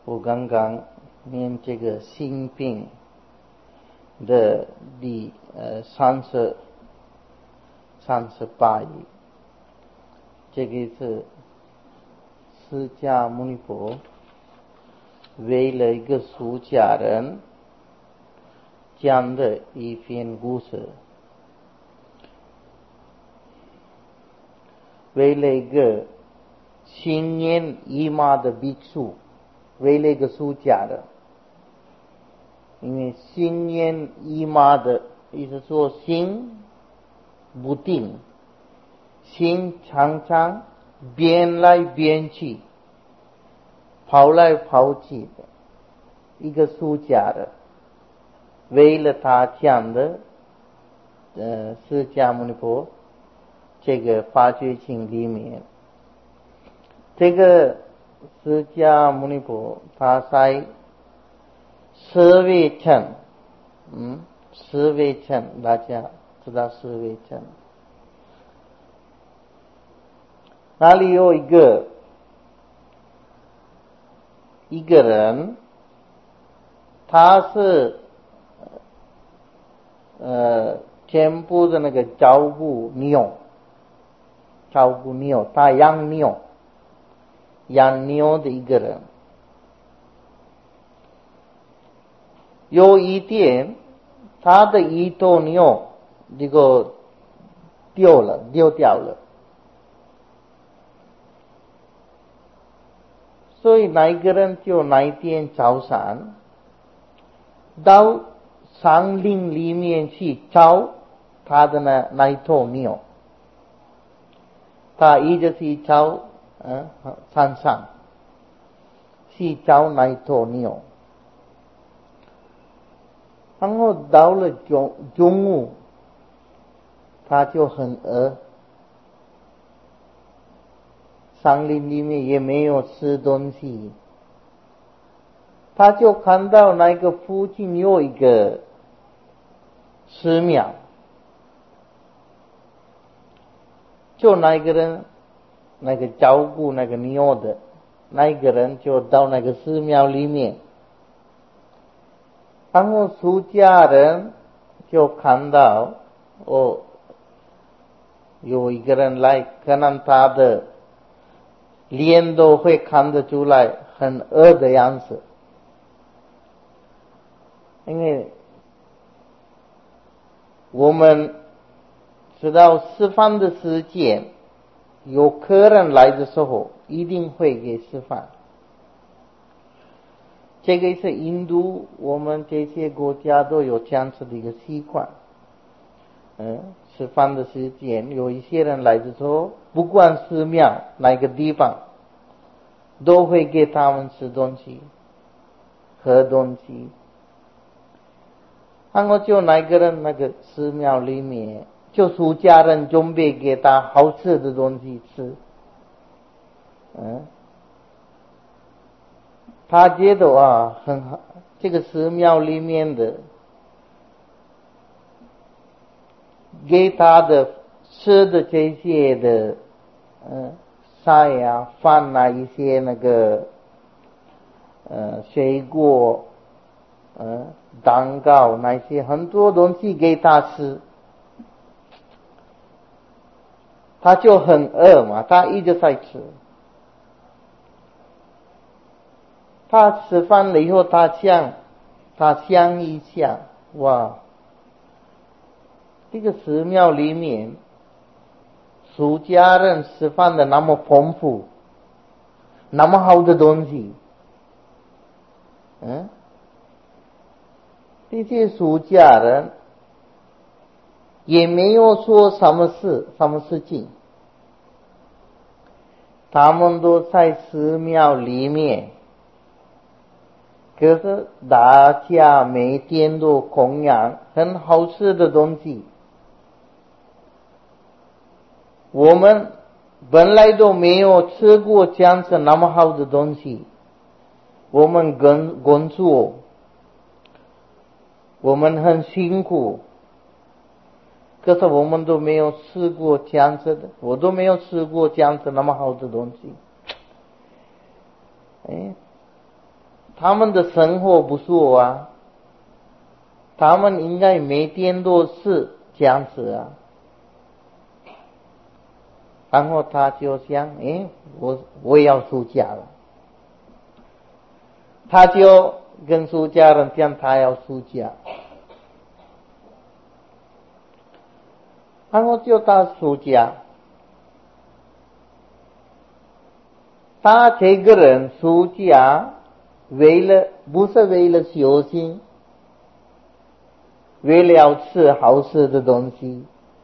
我刚刚念这个心病的第38页，这个是释迦牟尼佛为了一个出家人讲的一篇故事，为了一个心念已麻的ภิกษุ，为了一个出家人，因为心念已麻的意思说心不定，心常常变来变去，跑来跑去的一个出家人，为了他讲的释迦牟尼佛这个法觉经里面，这个释迦牟尼佛他在舍卫城，舍卫城大家知道舍卫城，那里有一个人，他是全部的那个照顾牛，他养牛的一个人。有一天他的一头牛这个丢掉了，所以那一个人就那一天早上到山林里面去找他的那一头牛，他一直去找山上去找那一头牛，然后到了中午他就很饿，山林里面也没有吃东西，他就看到那个附近有一个寺庙，就那个人，那个照顾那个牛的那个人就到那个寺庙里面，然后出家人就看到有一个人来，可能他的脸都会看得出来很饿的样子，因为我们知道吃饭的时间，有客人来的时候一定会给吃饭，这个是印度我们这些国家都有这样子的一个习惯，吃饭的时间有一些人来的时候，不管寺庙哪个地方都会给他们吃东西喝东西，然后就那个人那个寺庙里面就出家人准备给他好吃的东西吃，他觉得很好，这个寺庙里面的给他的吃的这些的菜啊饭啊一些那个水果蛋糕那些很多东西给他吃，他就很饿嘛，他一直在吃，他吃饭了以后他想一想，哇，这个寺庙里面出家人吃饭的那么丰富，那么好的东西，这些出家人也没有做什么事情，他们都在寺庙里面，可是大家每天都供养很好吃的东西，我们本来都没有吃过这样子那么好的东西，我们工作我们很辛苦，可是我们都没有吃过这样子的，我都没有吃过这样子那么好的东西， 他们的生活不错啊，他们应该每天都是这样子啊。然后他就想，我也要出家了。他就跟出家人讲，他要出家。然后就他出家。他这个人出家，不是为了修行，为了要吃好吃的东西。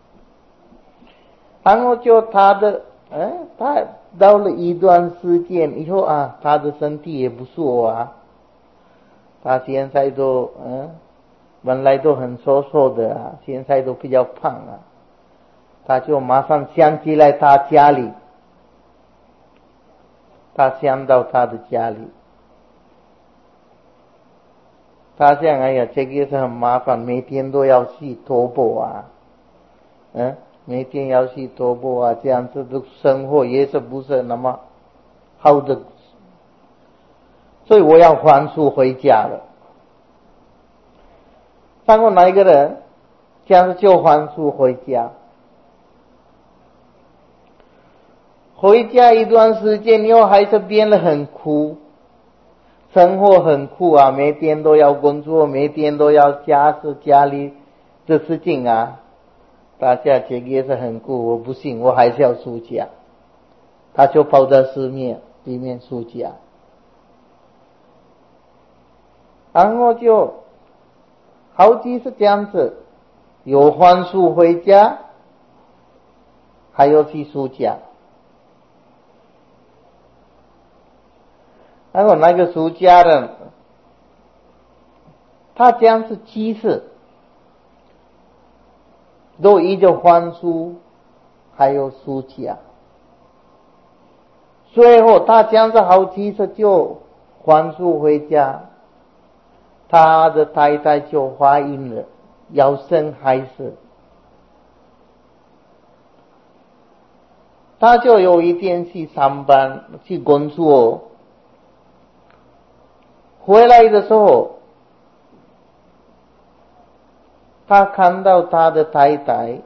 然后就他到了一段时间以后啊，他的身体也不错啊，他现在都本来都很瘦瘦的啊，现在都比较胖啊。他就马上想起来他家里，他想到他的家里，他想，哎呀，这个也是很麻烦，每天都要洗头发啊，每天要洗头发啊，这样子的生活也是不是那么好的，所以我要还俗回家了。然后那一个人这样子就还俗回家。回家一段时间以后，还是变得很苦，生活很苦啊，每天都要工作，每天都要家里的事情啊。大家这个也是很苦，我不行，我还是要出家。他就跑到寺庙里面出家，然后就好几次这样子，有还俗回家，还有去出家。然后那个出家人，他这样子几次都一直还俗，还有出家。最后他这样子好几次就还俗回家，他的太太就怀孕了，要生孩子。他就有一天去上班去工作，回来的时候，他看到他的太太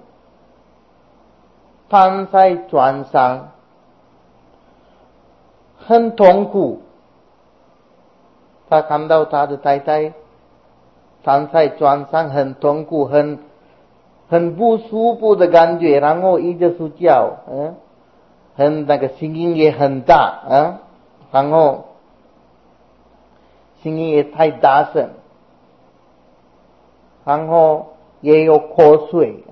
躺在床上，很痛苦。他看到他的太太躺在床上很痛苦，很不舒服的感觉，然后一直睡觉，那个声音也很大，然后声音也太大声，然后也有口水，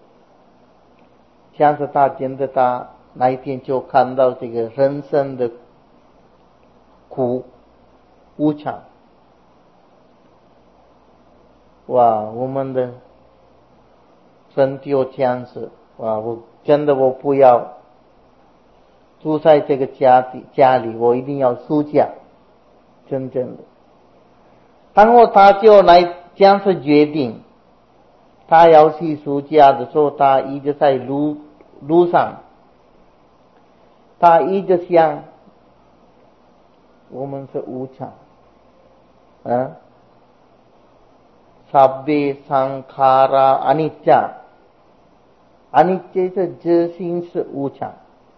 像是他真的他那一天就看到这个人生的苦无常。哇，我们的身体有这样子，哇，我不要住在这个家里，我一定要出家，真正的。然后他就来这样子决定，他要去出家的时候，他一直在路上，他一直想，我们是无常，sabbe sankhara anicca， anicca 是自性是无常，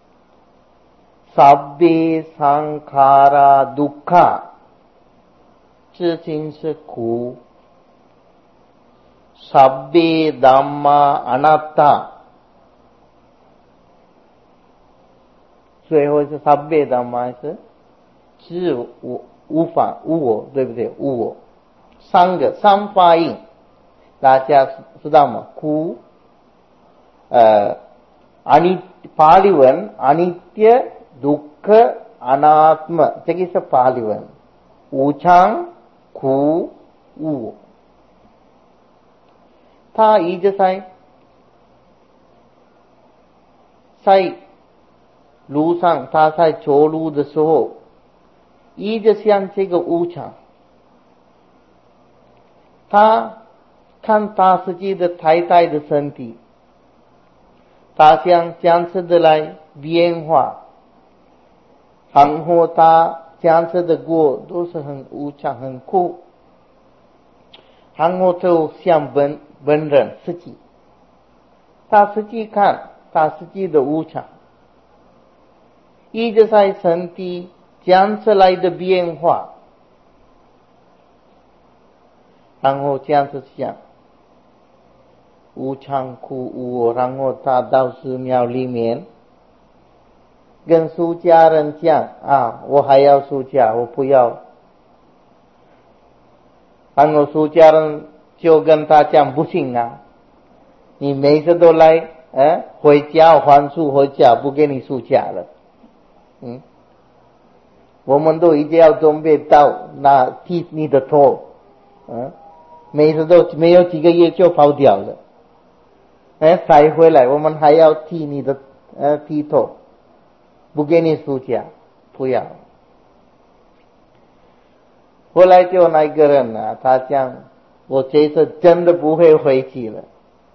sabbe sankhara dukkha， 自性是苦， sabbe dhamma anatta， 最后是 sabbe dhamma 是自无法无我，对不对？无我，三法印，大家知道吗？苦，巴利文 anitya dukkha anatma， 这个是巴利文，无常苦无我。他一直在路上，他在走路的时候，一直想这个无常。他看他自己的太太的身体，他想这样子的来变化，然后他僵持的过都是很无常很苦，然后就像本人自己，他自己看他自己的无常，一直在身体僵持来的变化，然后这样子想无常苦无我，然后他到寺庙里面跟出家人讲啊，我还要出家，我不要。然后出家人就跟他讲不行啊，你每次都来回家还俗回家，不给你出家了。我们都一定要准备到那剃你的头，每次都没有几个月就跑掉了。才回来我们还要剃你的剃头，不给你出家，不要。后来就那个人啊，他讲我这次真的不会回去了，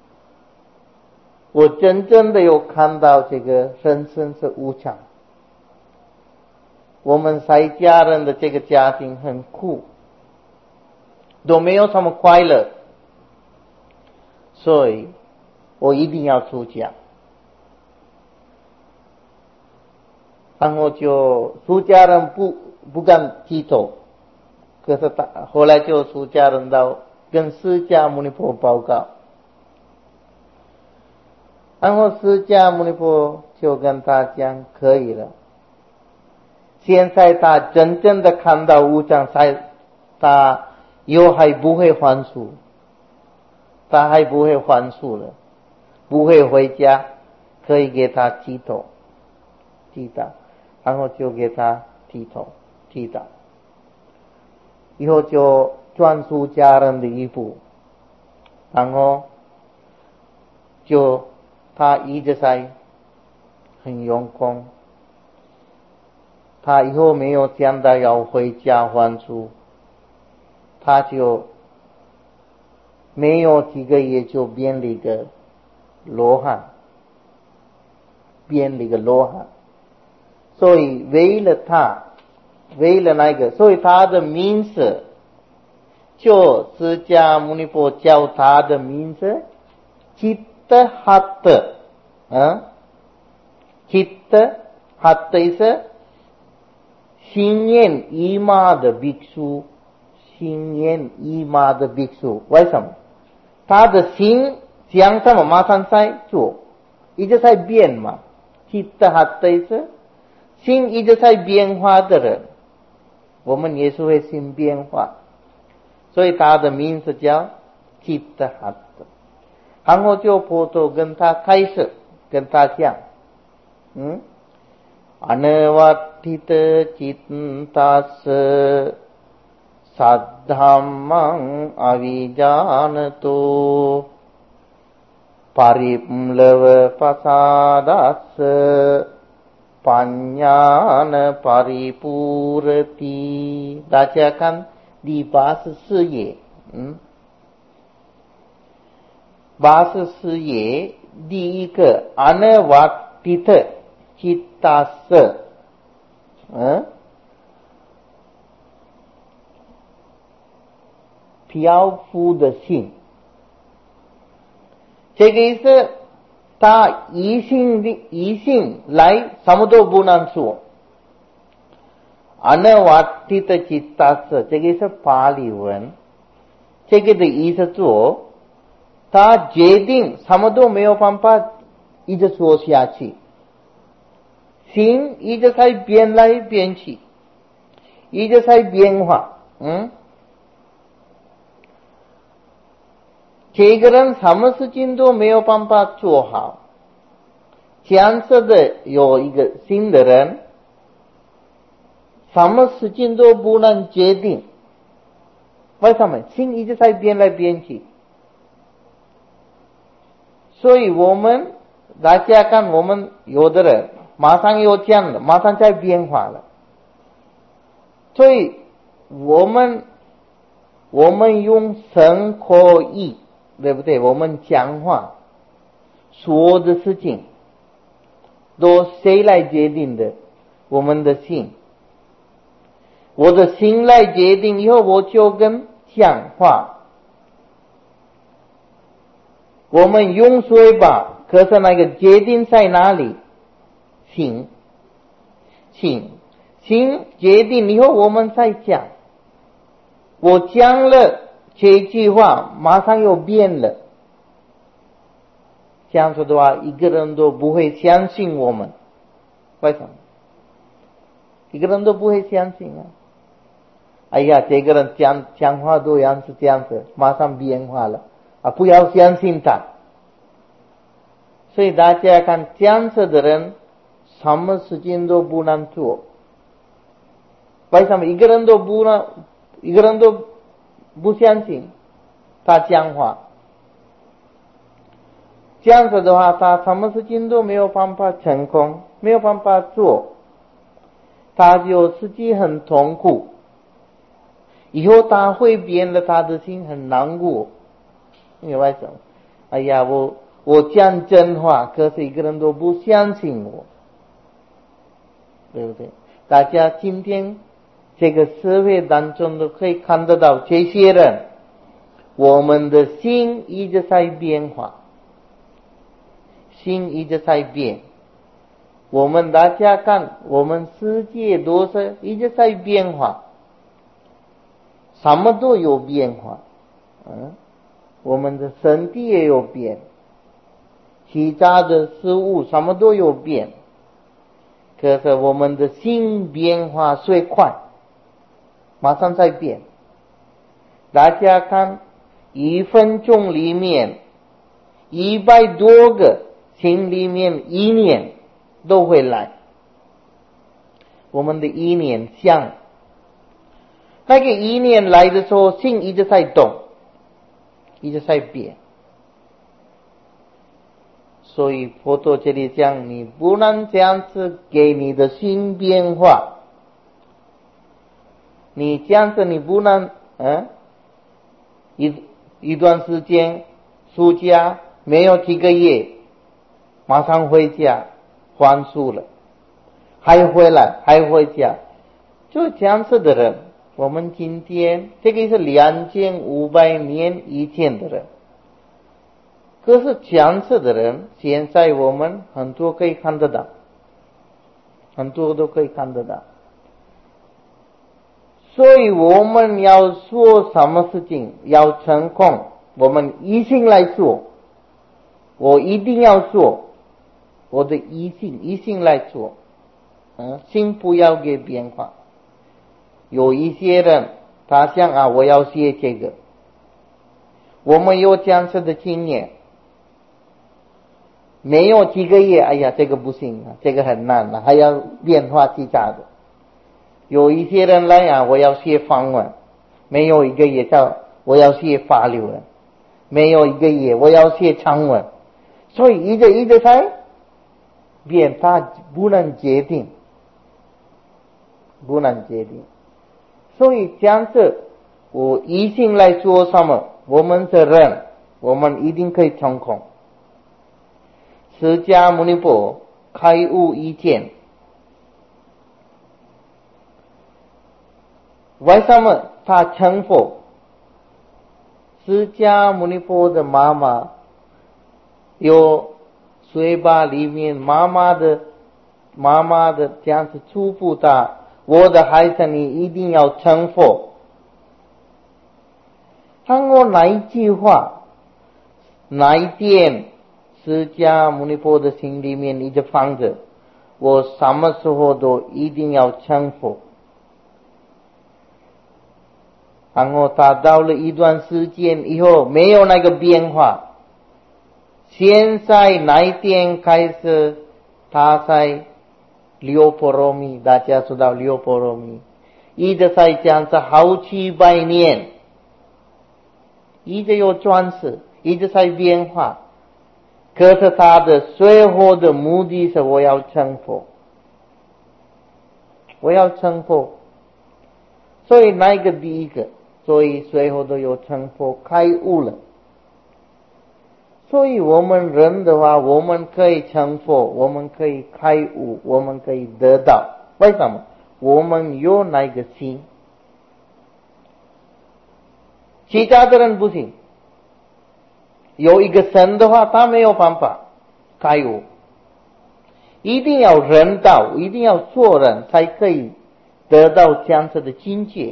我真正的有看到这个人生是无常，我们在家人的这个家庭很苦，都没有什么快乐，所以我一定要出家。然后就出家人不敢剃头，可是他后来就出家人到跟释迦牟尼佛报告，然后释迦牟尼佛就跟他讲可以了，现在他真正的看到无常，他以后还不会还俗，他还不会还俗了，不会回家，可以给他剃头剃到，然后就给他剃头剃到，以后就转出家人的衣服，然后就他一直在很用功，他以后没有想到要回家还俗，他就没有几个月就变了一个罗汉，所以为了那个，所以他的名字就释迦牟尼佛叫他的名字Citta Hatta，Citta Hatta是心念一马的ภิក្ษุ，心念一马的ภิក្ษุ，为什么？他的心想什么马上在做，一直在变嘛。Citta Hatta是心一直在变化的人，我们也是会心变化，所以他的名字叫Citta Hatta。然后就佛陀跟他开始跟他讲Anavattita Cittassa Saddhammang Avijanato Parimlava Pasadassa Panyana Paripurati， 大家看第84页84页第一个 Anavattita Cittassa， 漂浮的心，这个意思，他一心来什么都不能做。Anavattita Cittassa， 这个是巴利文，这个的意思做他决定什么都没有办法一直做下去，心一直在变来变去，一直在变化。这个人什么事情都没有办法做好，这样子的有一个新的人，什么事情都不能决定，为什么？心一直在变来变去。所以我们大家看，我们有的人马上有这样的，马上在变化了。所以我们用身口意，对不对？我们讲话说的事情都谁来决定的？我们的心。 我的心来决定以后，我就跟讲话。我们用嘴巴，可是那个决定在哪里？心决定以后，我们再讲。我讲了这句话，马上又变了。这样子的话，一个人都不会相信我们。为什么？一个人都不会相信啊！哎呀，这个人讲话都样是这样子，马上变化了啊！不要相信他。所以大家看，这样子的人，什么事情都不能做。为什么？一个人都不相信他讲话。这样子的话，他什么事情都没有办法成功，没有办法做，他就自己很痛苦。以后他会变得他的心很难过。因为为什么？哎呀，我讲真话，可是一个人都不相信我，对不对？大家今天这个社会当中都可以看得到，这些人，我们的心一直在变化。心一直在变，我们大家看，我们世界都是一直在变化，什么都有变化，我们的身体也有变，其他的事物什么都有变，可是我们的心变化最快，马上在变。大家看，1分钟里面100多个心里面意念都会来，我们的意念想，那个意念来的时候，心一直在动，一直在变。所以佛陀这里讲，你不能这样子给你的心变化，你这样子你不能一段时间出家没有几个月，马上回家还俗了，还回来还回家，就这样子的人，我们今天这个是2500年以前的人，可是这样子的人，现在我们很多可以看得到，很多都可以看得到。所以我们要做什么事情要成功，我们一心来做，我一定要做，我的一心来做，心不要给变化。有一些人他想我要学这个，我们有这样子的经验，没有几个月，哎呀，这个不行这个很难还要变化其他的。有一些人来我要学梵文，没有一个月叫我要学法律文，没有一个月我要学藏文，所以一直在变，他不能决定，所以这样子我一心来做什么，我们的人我们一定可以成功。释迦牟尼佛开悟以前，为什么他成佛？释迦牟尼佛的妈妈有嘴巴里面妈妈的这样子嘱咐他，我的孩子你一定要成佛。通过哪一句话，哪一点，释迦牟尼佛的心里面一直放着，我什么时候都一定要成佛。然后他到了一段时间以后，没有那个变化。现在哪一天开始，他在六波罗蜜，大家知道六波罗蜜，一直在讲这好几百年，一直有转世，一直在变化。可是他的最后的目的是我要成佛，所以那个第一个，所以最后都有成佛开悟了。所以我们人的话，我们可以成佛，我们可以开悟，我们可以得到。为什么？ 我们有那个心。其他的人不行，有一个神的话，他没有办法开悟，一定要人道，一定要做人才可以得到这样子的境界。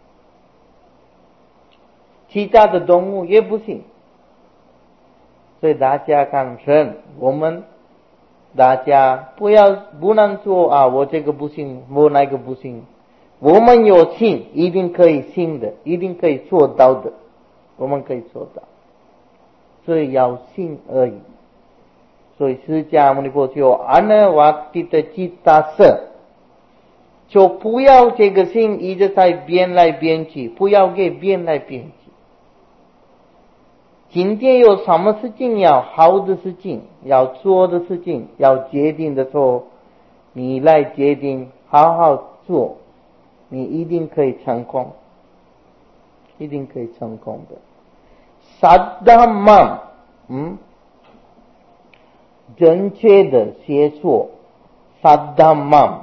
其他的动物也不行，所以大家看人，我们大家不能说啊，我这个不行，我那个不行。我们有信，一定可以信的，一定可以做到的，我们可以做到，所以要信而已。所以释迦牟尼佛就阿那瓦蒂的吉他色，就不要这个心一直在变来变去，不要给变来变去。今天有什么事情要好的事情，要做的事情，要决定的时候，你来决定，好好做，你一定可以成功，一定可以成功的。萨达曼，正确的写作，萨达曼。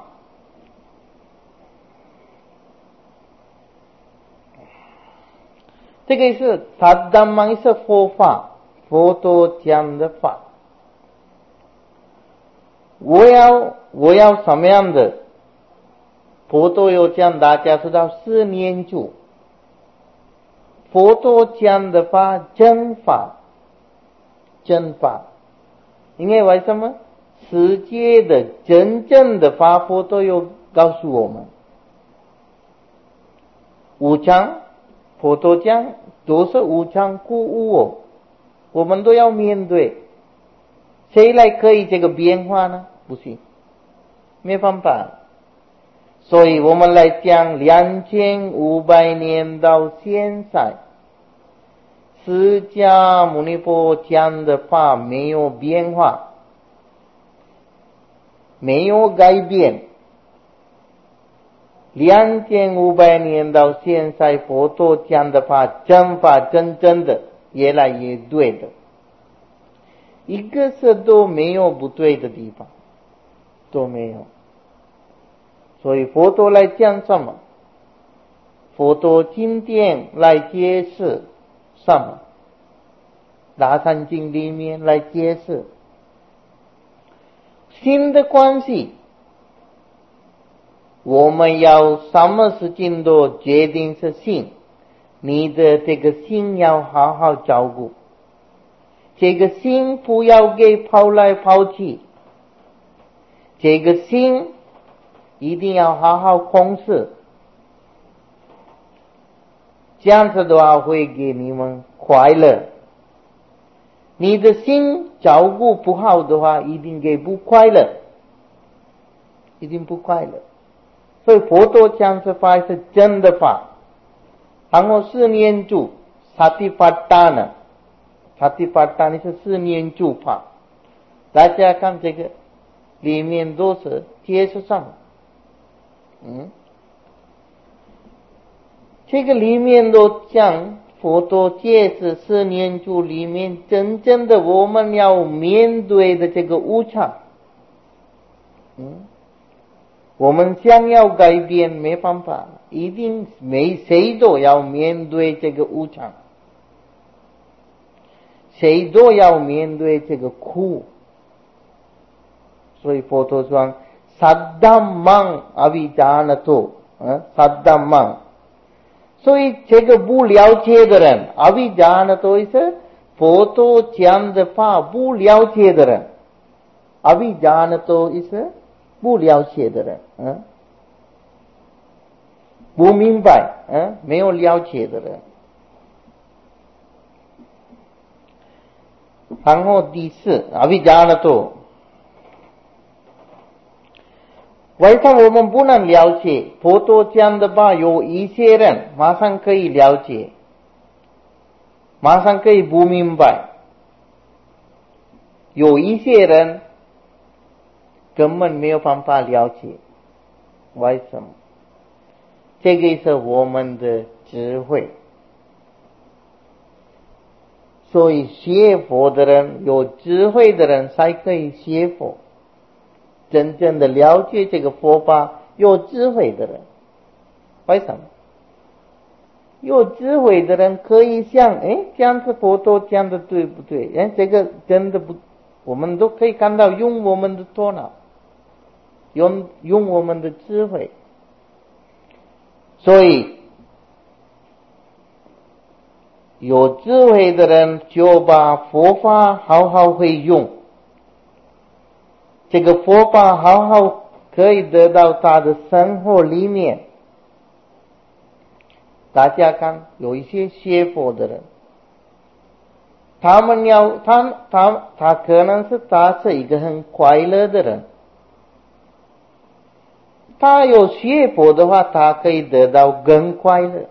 这个是萨达曼是佛法，佛陀讲的法。我要什么样的？佛陀有讲，大家知道四念住。佛陀讲的法真法，真法。因为什么？世界的真正的法，佛陀有告诉我们。无常，佛陀讲都是无常故无我，我们都要面对。谁来可以这个变化呢？不行，没办法。所以我们来讲2500年到现在，释迦牟尼佛讲的法没有变化，没有改变。2500年到现在，佛陀讲的法真法真正的越来越对的，一个是都没有不对的地方，都没有。所以佛陀来讲什么？佛陀今天来解释什么？大乘经里面来解释心的关系。我们要什么事情都决定是心，你的这个心要好好照顾，这个心不要给抛来抛去，这个心一定要好好控制，这样子的话会给你们快乐。你的心照顾不好的话，一定给不快乐，一定不快乐。所以佛陀讲的法是真的法。然后四念住，萨提帕达呢？萨提帕达呢是四念住法。大家看这个里面都是解释什么？这个里面都讲佛陀解释四念住里面真正的我们要面对的这个无常。我们想要改变没办法，一定谁都要面对这个无常，谁都要面对这个苦。所以佛陀说萨达曼阿维达那多，萨达曼。所以这个不了解的人，阿维达那多是佛陀讲的法不了解的人，阿维达那多是不了解的人，不明白，没有了解的人。然后第四，阿维达那多。为什么我们不能了解？佛陀讲的话，有一些人马上可以了解，马上可以不明白，有一些人根本没有办法了解。为什么？这个是我们的智慧。所以学佛的人，有智慧的人才可以学佛，真正的了解这个佛法， 有智慧的人。为什么？有智慧的人可以想，这样子佛陀讲的对不对？这个真的不，我们都可以看到，用我们的头脑，用我们的智慧。所以有智慧的人就把佛法好好会用，这个佛法好好可以得到他的生活里面。大家看，有一些学佛的人，他可能他是一个很快乐的人，他有学佛的话，他可以得到更快乐。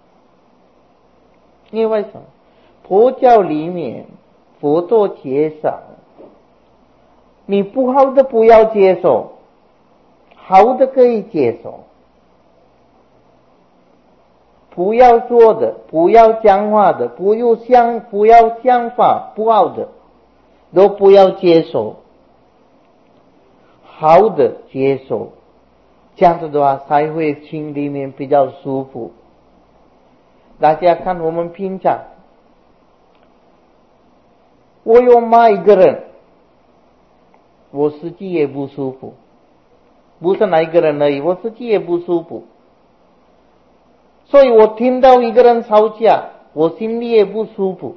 因为什么？佛教里面佛陀介绍，你不好的不要接受，好的可以接受。不要做的，不要讲话的，不要想法不好的，都不要接受，好的接受。这样子的话，才会心里面比较舒服。大家看我们平常，我有骂一个人，我自己也不舒服，不是哪一个人而已，我自己也不舒服。所以我听到一个人吵架，我心里也不舒服。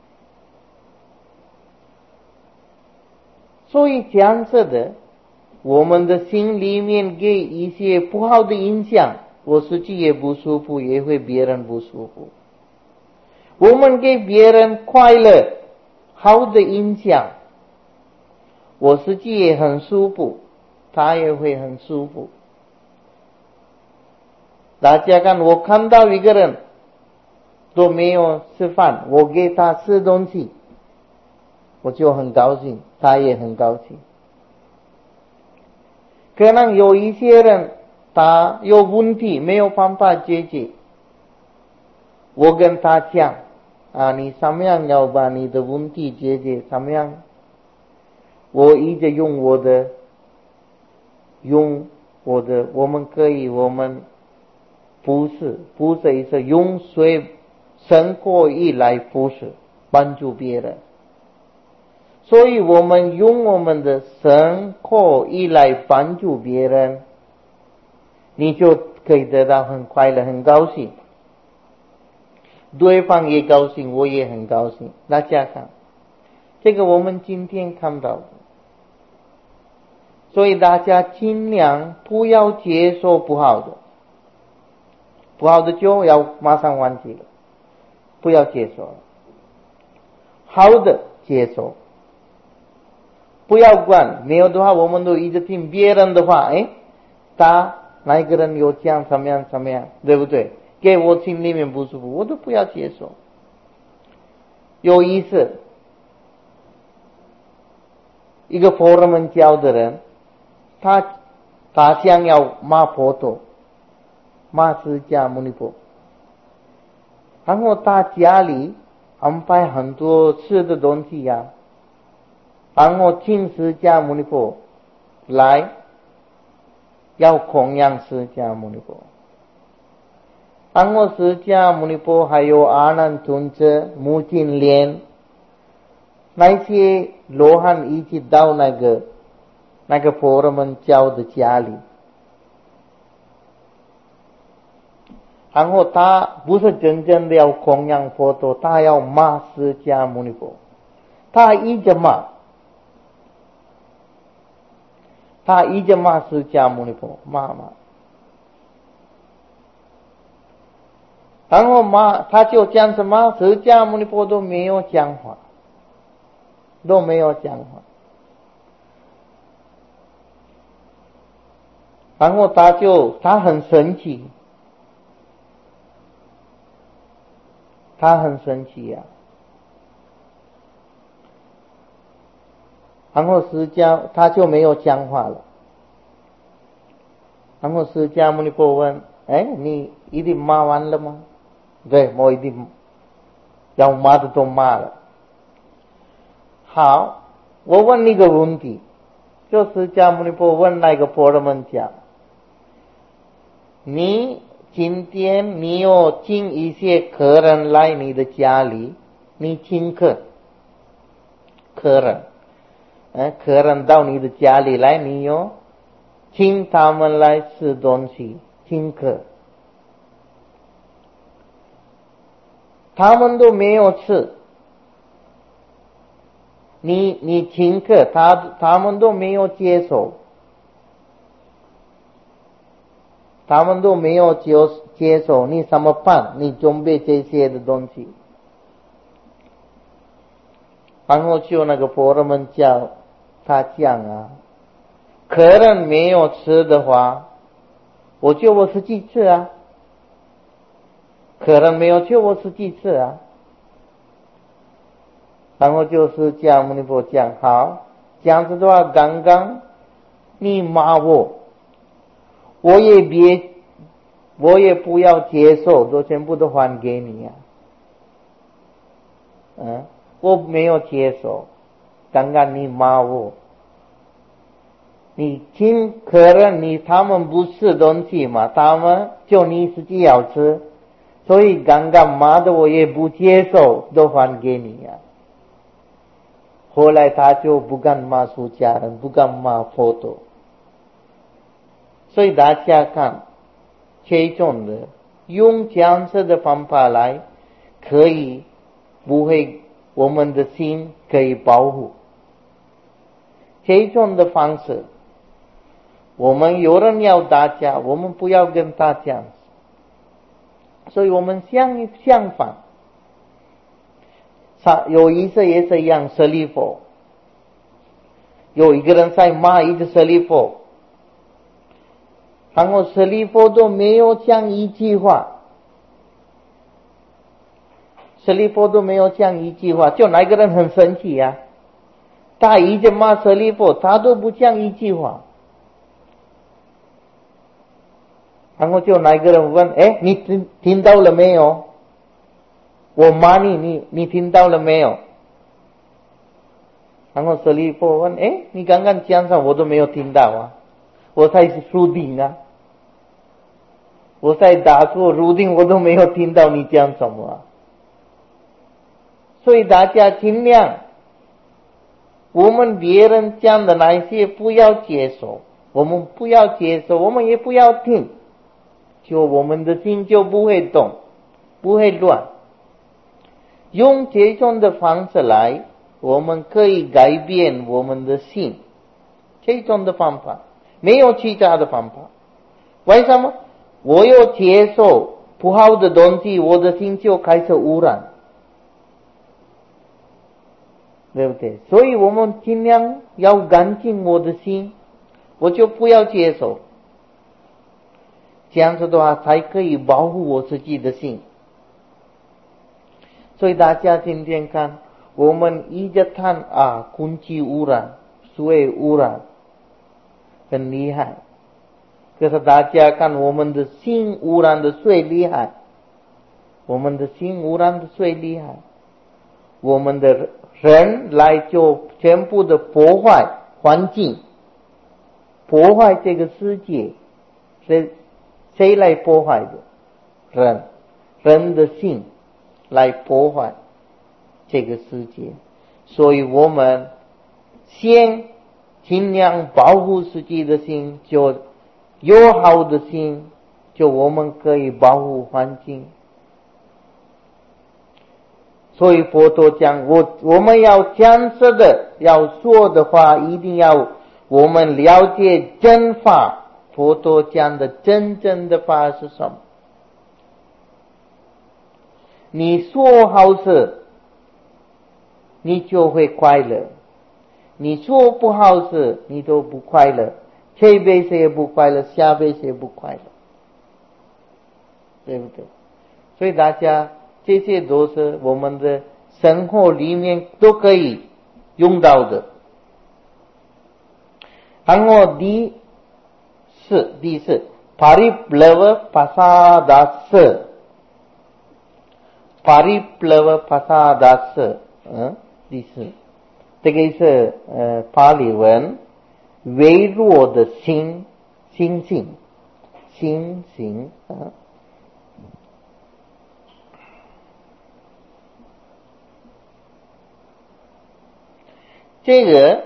所以这样子的，我们的心里面给一些不好的影响，我自己也不舒服，也会别人不舒服。我们给别人快乐、好的影响，我自己也很舒服，他也会很舒服。大家看，我看到一个人都没有吃饭，我给他吃东西，我就很高兴，他也很高兴。可能有一些人他有问题没有办法解决，我跟他讲你怎么样要把你的问题解决，怎么样？我一直用我的，我们可以，我们不是一直用生活以来不是帮助别人。所以我们用我们的生活以来帮助别人，你就可以得到很快乐、很高兴，对方也高兴，我也很高兴。大家看，这个我们今天看到的，所以大家尽量不要接受不好的，不好的就要马上忘记了，不要接受了，好的接受。不要管，没有的话，我们都一直听别人的话，他哪一个人有这样怎么样，对不对？给我心里面不舒服，我都不要接受。有一次，一个婆罗门教的人，他想要骂佛陀，骂释迦牟尼佛，然后他家里安排很多吃的东西呀，然后请释迦牟尼佛来，要供养释迦牟尼佛。然后释迦牟尼佛还有阿难尊者、目犍连那些罗汉一起到那个婆罗门教的家里，然后他不是真正的要供养佛陀，他要骂释迦牟尼佛，他一直骂释迦牟尼佛，骂，然后他就这样子骂，释迦牟尼佛都没有讲话，然后他很生气，然后他就没有讲话了。然后释迦牟尼佛问：你一定骂完了吗？对，我一定要骂的都骂了。好，我问你个问题，就释迦牟尼佛问那个婆罗门讲： 你今天你有请一些客人来你的家里，你请客人到你的家里来，你有请他们来吃东西，请客，他们都没有吃，你请客，他们都没有接受，他们都没有接受，你怎么办？你准备这些的东西，然后就那个婆罗门教他讲啊，客人没有吃的话，我自己吃啊，客人没有吃，我自己吃啊。然后就是讲，牟尼佛讲，好，这样子的话，刚刚你骂我也不要接受，都全部都还给你啊。我没有接受，刚刚你骂我，你请客人，他们不吃东西嘛，他们就你自己要吃，所以刚刚骂的我也不接受，都还给你啊。后来他就不敢骂出家人，不敢骂佛陀。所以大家看，这种的用这样子的方法来，可以不会我们的心可以保护。这种的方式，我们有人要大家，我们不要跟他讲，所以我们相反。有一次也是一样，舍利弗，有一个人在骂一个舍利弗，然后舍利弗都没有讲一句话，舍利弗都没有讲一句话，就那个人很生气啊，他一直骂舍利弗，他都不讲一句话，然后就那个人问，你听到了没有？我骂你听到了没有？然后舍利弗问，你刚刚讲什么我都没有听到啊，我在入定啊，我在打坐入定，我都没有听到你讲什么啊。所以大家尽量，我们别人讲的那些不要接受，我们不要接受，我们也不要听，就我们的心就不会动，不会乱。用这种的方式来，我们可以改变我们的心，这种的方法，没有其他的方法。为什么？我有接受不好的东西，我的心就开始污染，对不对？所以我们尽量要干净我的心，我就不要接受，这样子的话才可以保护我自己的心。所以大家今天看，我们一直谈空气污染、水污染很厉害，可是大家看我们的心污染的最厉害，我们的心污染的最厉害，我们的人来就全部的破坏环境，破坏这个世界，谁来破坏的？人的心来破坏这个世界。所以我们先尽量保护自己的心，就有好的心，就我们可以保护环境。所以佛陀讲，我们要讲这的，要说的话，一定要我们了解真法。佛陀讲的真正的法是什么？你说好事，你就会快乐；你说不好事，你都不快乐。这辈子也不快乐，下辈子也不快乐，对不对？所以大家这些都是我们的生活里面都可以用到的。然后第四，Pariplava Pasadasa。Pariplava Pasadasa，第四，这个是巴利文微弱的心性， 心行啊。这个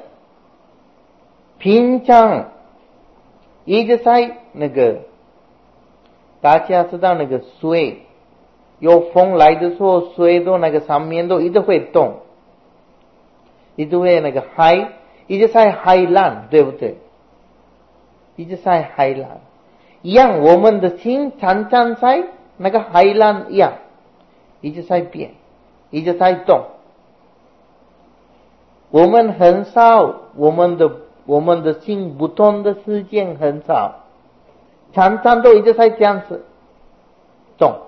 平常一直在那个，大家知道那个水有风来的时候，水都那个上面都一直会动，一直会那个海一直在海浪，对不对？一直在海浪一样，我们的心常常在那个海浪一样，一直在变，一直在动。我们很少，我们的心不动的时间很少，常常都一直在这样子动，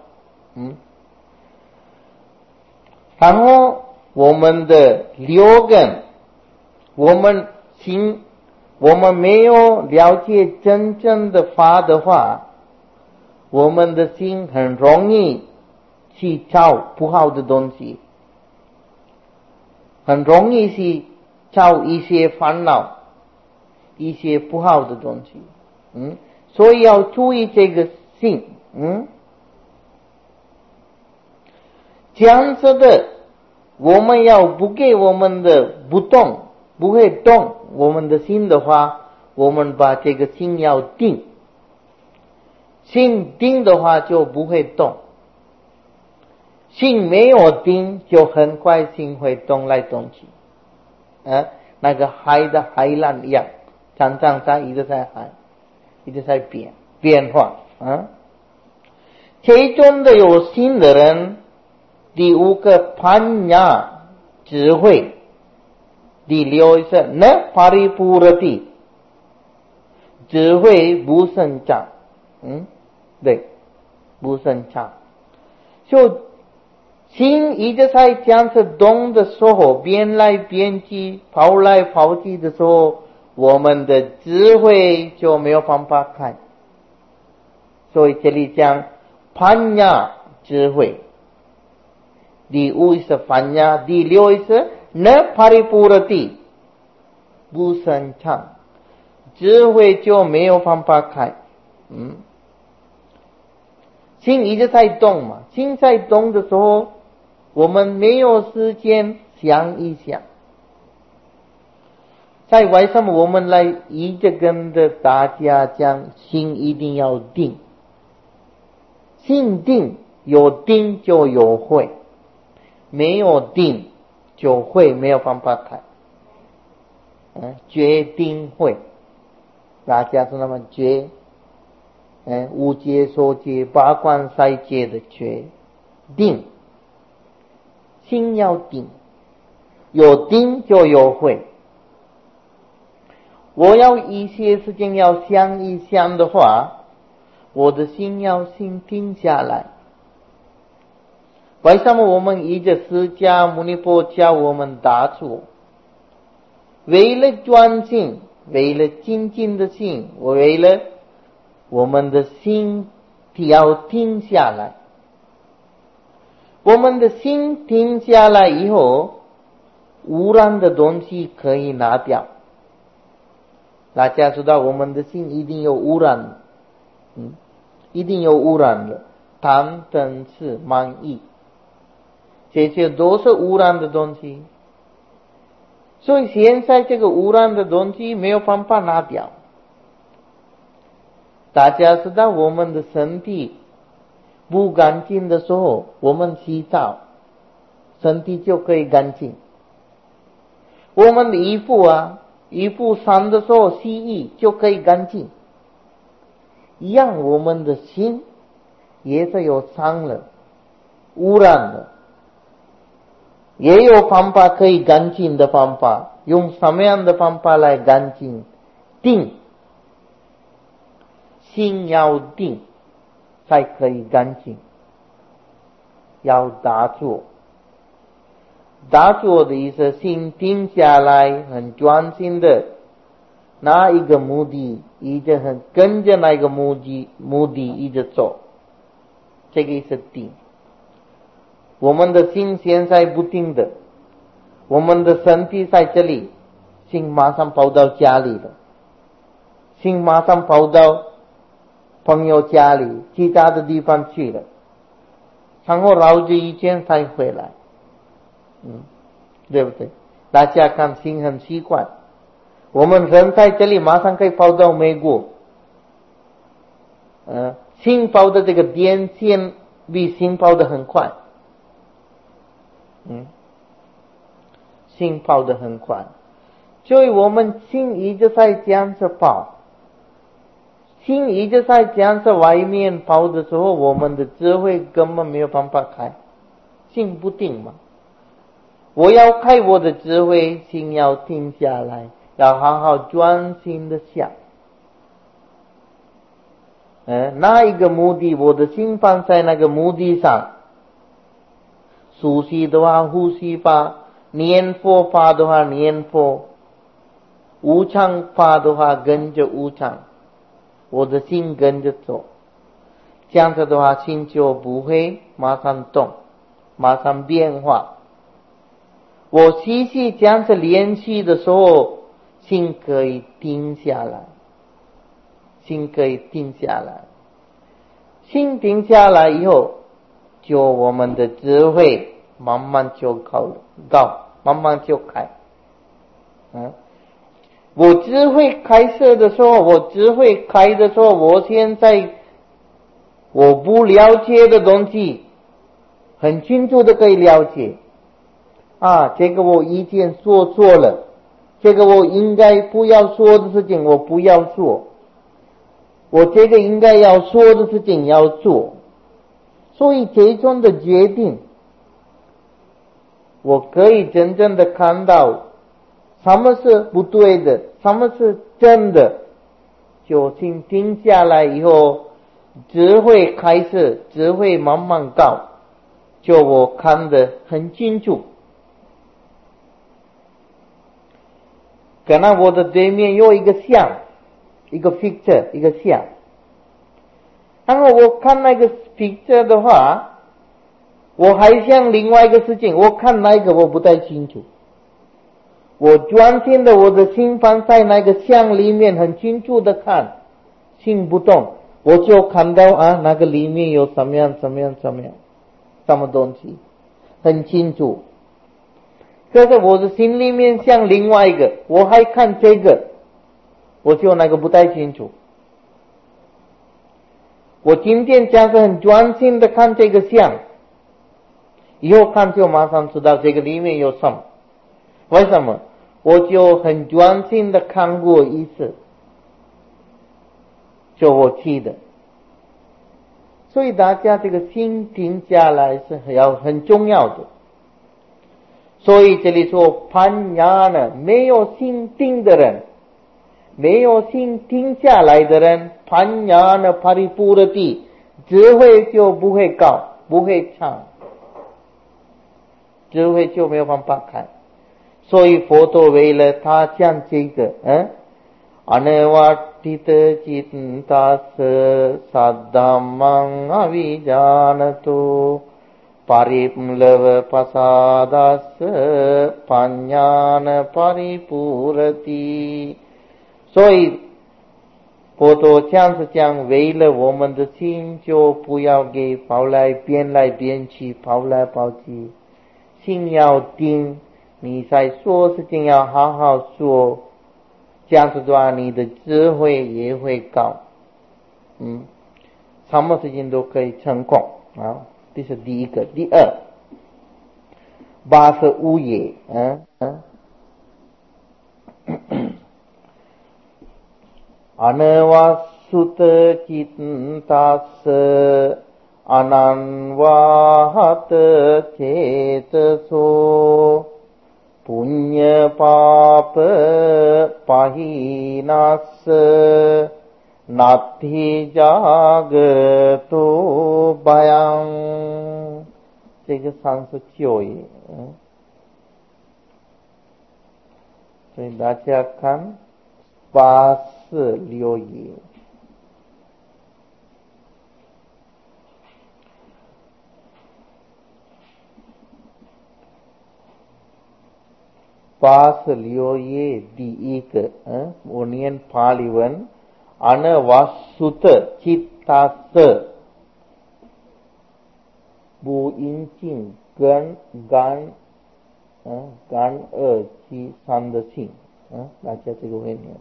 然后我们的六根，我们没有了解真正的法的话，我们的心很容易去找不好的东西，很容易去找一些烦恼，一些不好的东西，所以要注意这个心，这样子的，我们要不给我们的不动，不会动我们的心的话，我们把这个心要定，心定的话就不会动，心没有定，就很快心会动来动去，那个海的海浪一样，常常在一直在海，一直在变化，其中的有心的人，第五个Panya智慧，第六是na paripurati，智慧不生长，对，不生长，就心一直在这样子动的时候，变来变去，跑来跑去的时候，我们的智慧就没有办法开。所以这里讲Panya智慧，第五是Panya，第六是na paripurati，不生长，智慧就没有办法开。心一直在动嘛，心在动的时候，我们没有时间想一想。在为什么我们来一直跟着大家讲，心一定要定，心定，有定就有慧，没有定就慧没有办法开。觉定慧，大家知道吗？觉，无界所界八关塞界的觉定，心要定，有定就有慧。我要一些事情要想一想的话，我的心要先停下来。为什么我们一直释迦牟尼佛教我们打坐？为了专心，为了精进的心，为了我们的心要停下来。我们的心停下来以后，污染的东西可以拿掉。大家知道我们的心一定有污染，一定有污染的，贪嗔痴慢疑，这些都是污染的东西。所以现在这个污染的东西没有办法拿掉。大家知道我们的身体不干净的时候，我们洗澡，身体就可以干净。我们的衣服脏的时候洗衣就可以干净。一样，我们的心也是有脏了，污染了，也有方法可以干净的方法。用什么样的方法来干净？定，心要定才可以干净。要打坐，打坐的意思，心定下来，很专心的，哪一个目的，一直很跟着那个目的一直走，这个是定。我们的心现在不定的，我们的身体在这里，心马上跑到家里了，心马上跑到朋友家里其他的地方去了，然后绕着一圈才回来，对不对？大家看心很习惯，我们人在这里马上可以跑到美国，心跑的这个电线比心跑的很快，心跑的很快，所以我们心一直在这样子跑，心一直在这样子外面跑的时候，我们的智慧根本没有办法开，心不定嘛。我要开我的智慧，心要停下来，要好好专心的想，那一个目的，我的心放在那个目的上。熟悉的话呼吸法，念佛法的话念佛，无常法的话跟着无常，我的心跟着走，这样子的话心就不会马上动，马上变化。我细细这样子练习的时候，心可以定下来，心可以定下来，心定下来以后，就我们的智慧慢慢就高，慢慢就开。我智慧开设的时候，我智慧开的时候，我现在我不了解的东西，很清楚的可以了解。这个我以前说错了，这个我应该不要说的事情我不要做，我这个应该要说的事情要做。所以这种的决定，我可以真正的看到什么是不对的，什么是真的，就心停下来以后，智慧开始，智慧慢慢高，就我看得很清楚。可能我的对面有一个像，一个 picture， 一个像，然后我看那个 picture 的话，我还想另外一个事情，我看那个我不太清楚，我专心的我的心放在那个像里面，很清楚的看，心不动，我就看到那个里面有什么样什么东西，很清楚。可是我的心里面像另外一个，我还看这个，我就那个不太清楚。我今天这样子很专心的看这个像，以后看就马上知道这个里面有什么。为什么？我就很专心的看过一次，就我记得。所以大家这个心停下来是很重要的。所以这里说盘雅呢，没有心定的人，没有心停下来的人，盘雅呢帕里布的地，智慧就不会高，不会长，智慧就没有办法开。所以佛陀为了他讲这个anavattita cittasa saddhammang avijanato parimlava pasadasa panyana paripurati。 所以佛陀这样子讲，为了我们的心就不要给跑来变去，跑来跑去，心要定，你在说事情要好好说，这样子的话你的智慧也会高，什么事情都可以成功。这是第一个。第二85页anavasutta cittasa ananvahata cetaso punya papa pahinasa nati jagato bhayam。 这个39页，所以大家看86页。86页第一个，我念巴利文，anavasutta cittasa 他色不应尽根干干二七三的性大家这个会念。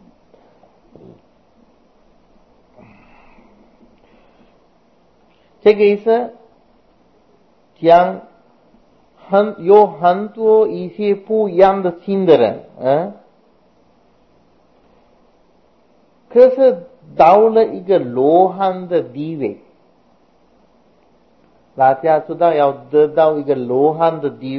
这个意思讲有很多一些不一样的心的人可是到了一个罗汉的地位，大家知道要得到一个罗汉的地